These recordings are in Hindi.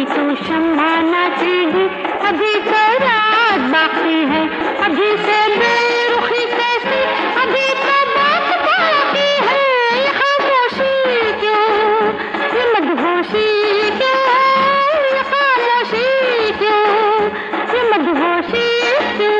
अभी तो शम्मा नाचेगी, अभी तो रात बाकी है, अभी से बेरुखी कैसी, अभी तो बात बाकी है। ये खामोशी क्यों, ये मदहोशी क्यों, ये खामोशी क्यों, ये मदहोशी क्यों।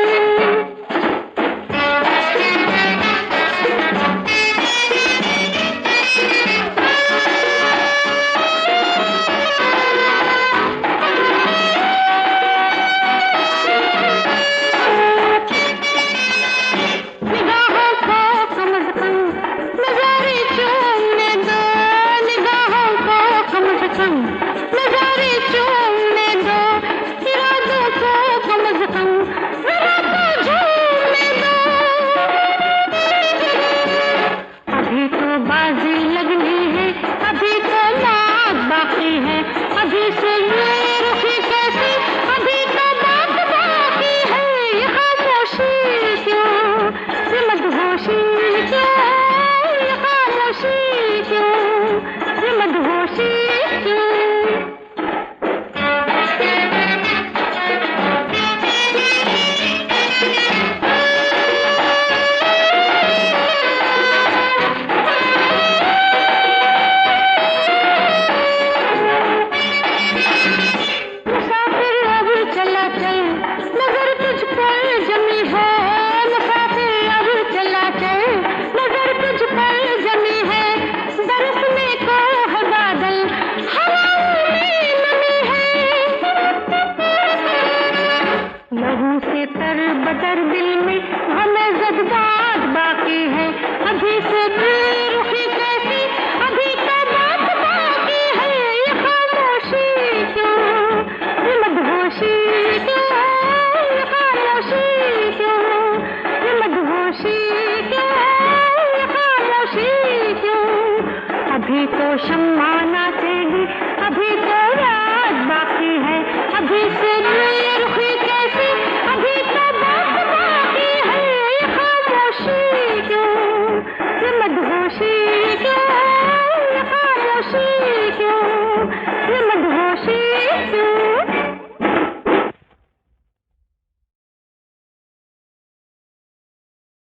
बदर दिल में हमें जज्बात बाकी है, अभी से बेरुखी कैसी, अभी तो बात बाकी है। ये खामोशी क्यों, ये मदहोशी क्यों, ये खामोशी क्यों, ये मदहोशी क्यों, ये खामोशी क्यों। अभी तो शम्मा नाचेगी, अभी तो रात बाकी है, अभी